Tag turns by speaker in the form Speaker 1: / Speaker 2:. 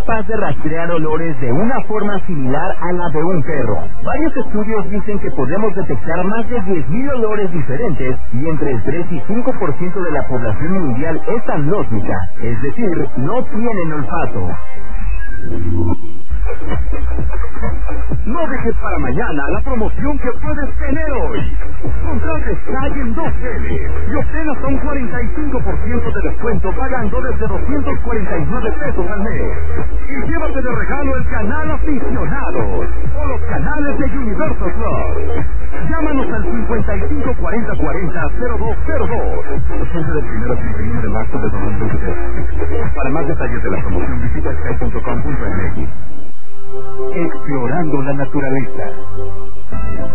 Speaker 1: capaz de rastrear olores de una forma similar a la de un perro. Varios estudios dicen que podemos detectar más de 10.000 olores diferentes y entre el 3 y 5% de la población mundial es agnóstica, es decir, no tienen olfato. No dejes para mañana la promoción que puedes tener hoy. Contrate Sky en 2L y obtén hasta un 45% de descuento pagando desde 249 pesos al mes. Y llévate de regalo el canal Aficionados o los canales de Universal Plus. Llámanos al 55 40 40 0202. Presente del 1 al 31 de marzo de 2023. Para más detalles de la promoción visita sky.com.mx. Explorando la naturaleza.